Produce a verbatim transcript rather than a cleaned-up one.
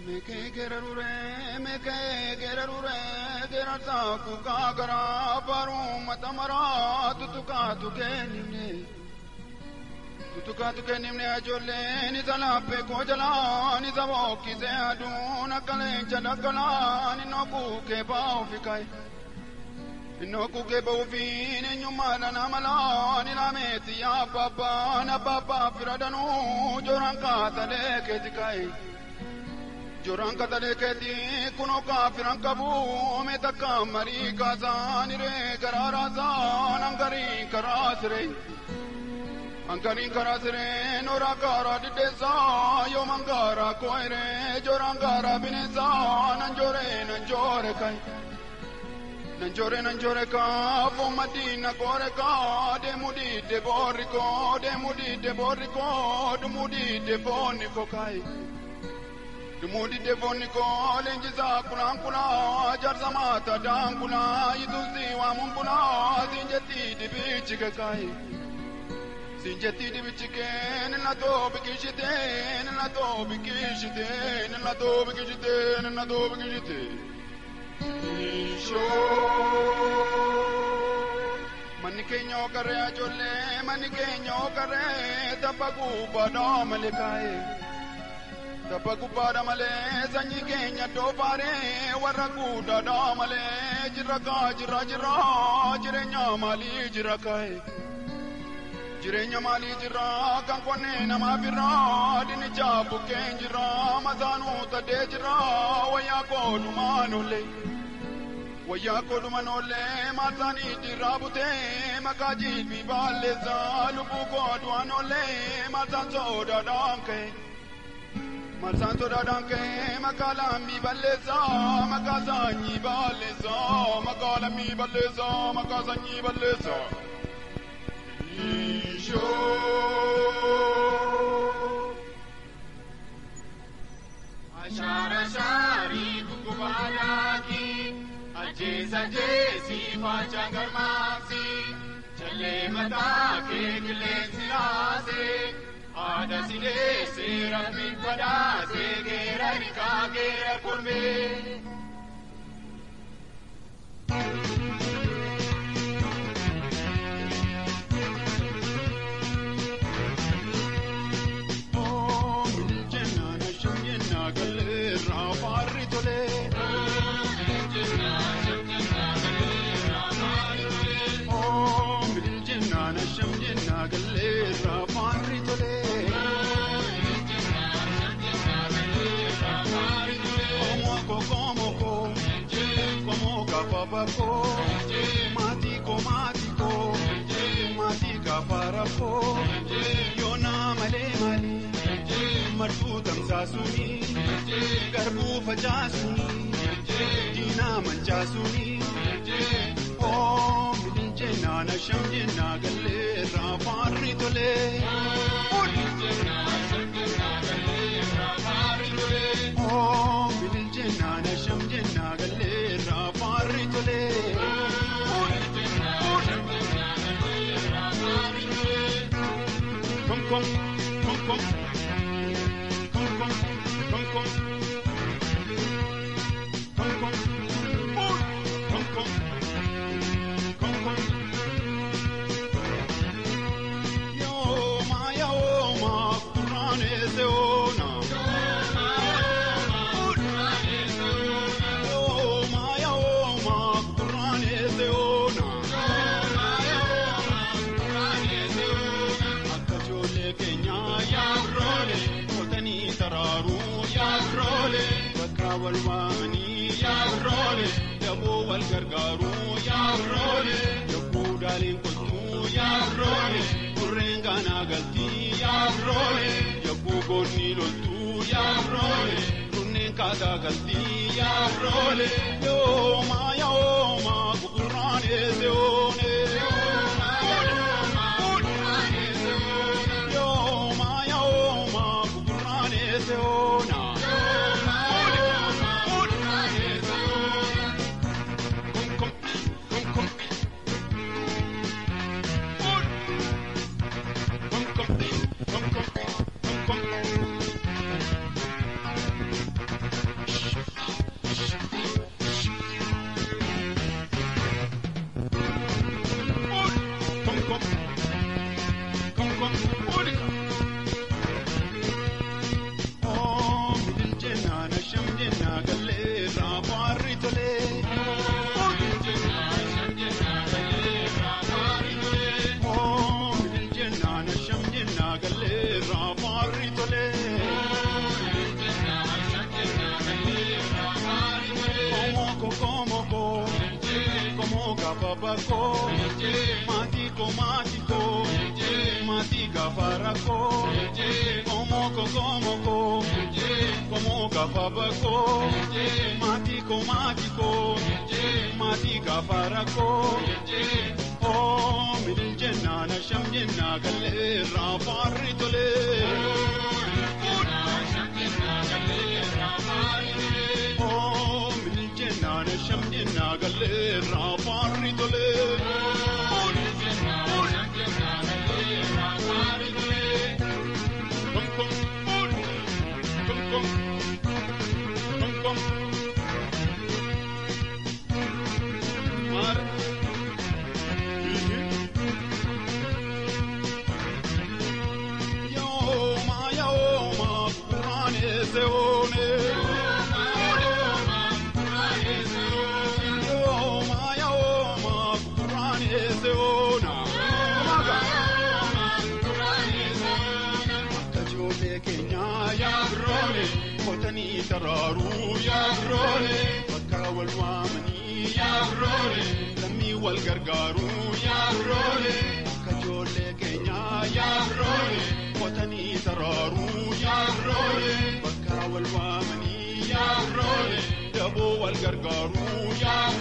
Meke gerarure, meke gerarure, gerarta kuka gara paru matamara tutuka tuke nimne, tutuka tuke nimne ajolle ni talape ko jala ni zabo kise aduna kale jala kala ni noku ke bao fikai, ni noku ke bao fi ni nyuma na namala ni lameti ya baba na baba firadanu joranka tale ke tikai. Joranka tale keti kuno kafiran kabu me takka mari kazani re karara zan angari karasre angari karasre nora kara didesa yo mangara koire jorangara binesa nanjore nanjore kai nanjore nanjore ka fo madina kore ka de mudi de boriko de mudi de boriko de mudi de boniko kai Dumudi devoniko lenjiza kulankula jarzamata dankula yiduzi wa munkula sinjeti dibichike kai sinjeti dibichike nina to bikishite nina to bikishite nina to bikishite nina to bikishite isho manikenyo kare ajolle manikenyo kare tapagu badam lekai Tapagu pada male sanyi kenya do pare waragu dada male jiraka jira jira jirenya mali jirakai jirenya mali jira kan kone na mabira dini chabu kenjira mazanu tade jira waya ko dumanole waya ko dumanole mazani dirabute makaji bibale zalubu ko duanole mazanzo dadanke Marsanto da danke makala mi baleza makaza ni baleza makala mi baleza makaza ni baleza Isho Ashara shari kukubala ki Ajeza jesi facha garmasi Chale mata ke gile silase Ada sile sera mi pada se gera ni ka gera kurme Oh miljenna na shamyenna galle ra farri tole Oh miljenna shamyenna galle ra farri tole Oh miljenna na shamyenna galle ra farri tole Papako, matiko matiko, matika parako, yona male male, marfutam sasuni, garbu fajasuni, dina manjasuni, oh milinjena na shamjena galle rafari tole, oh milinjena na shamjena galle rafari tole. Come come come come come come come come come come come come come come yo ma yo ma Qur'ane se ona والواني يا رولي يا ابو الغرغارو يا رولي يا ابو دالين كنتو يا رولي ورنغانا غلتي يا رولي يا ابو غوني لولتو يا رولي رنين كادا غلتي يا رولي يو ما يو ما قراني زوني يو ما يو ما قراني زونا bako mati ko mati ko mati gafara ko como ko como ko como gafaba ko mati ko mati ko mati gafara ko oh min janna na shamjna galle rafari tole shamjna galle rafari tole kom kom kom kom kom kom mar yo ma yo ma qur'ane seone ترارو يا بروني فكا والوامني يا بروني لمي والقرقارو يا بروني كجولي كينيا يا بروني وطني ترارو يا بروني فكا والوامني يا بروني دبو والقرقارو يا